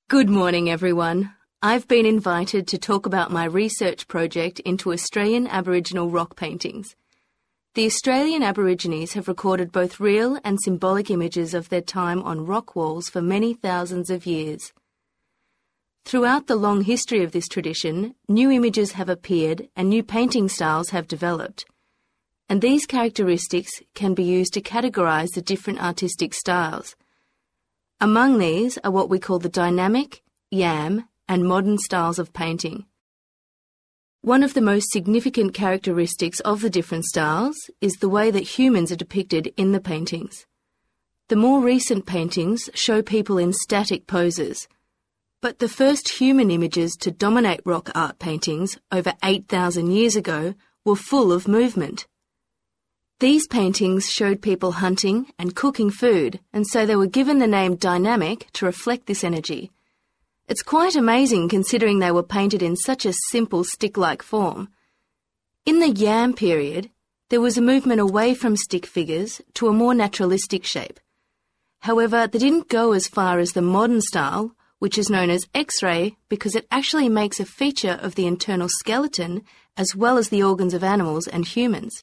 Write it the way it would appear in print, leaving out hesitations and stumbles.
Good morning, everyone. I've been invited to talk about my research project into Australian Aboriginal rock paintings. The Australian Aborigines have recorded both real and symbolic images of their time on rock walls for many thousands of years. Throughout the long history of this tradition, new images have appeared and new painting styles have developed. And these characteristics can be used to categorise the different artistic styles. Among these are what we call the dynamic, yam, and modern styles of painting. One of the most significant characteristics of the different styles is the way that humans are depicted in the paintings. The more recent paintings show people in static poses, but the first human images to dominate rock art paintings over 8,000 years ago were full of movement. These paintings showed people hunting and cooking food, and so they were given the name dynamic to reflect this energy. It's quite amazing considering they were painted in such a simple stick-like form. In the yam period, there was a movement away from stick figures to a more naturalistic shape. However, they didn't go as far as the modern style, which is known as X-ray because it actually makes a feature of the internal skeleton as well as the organs of animals and humans.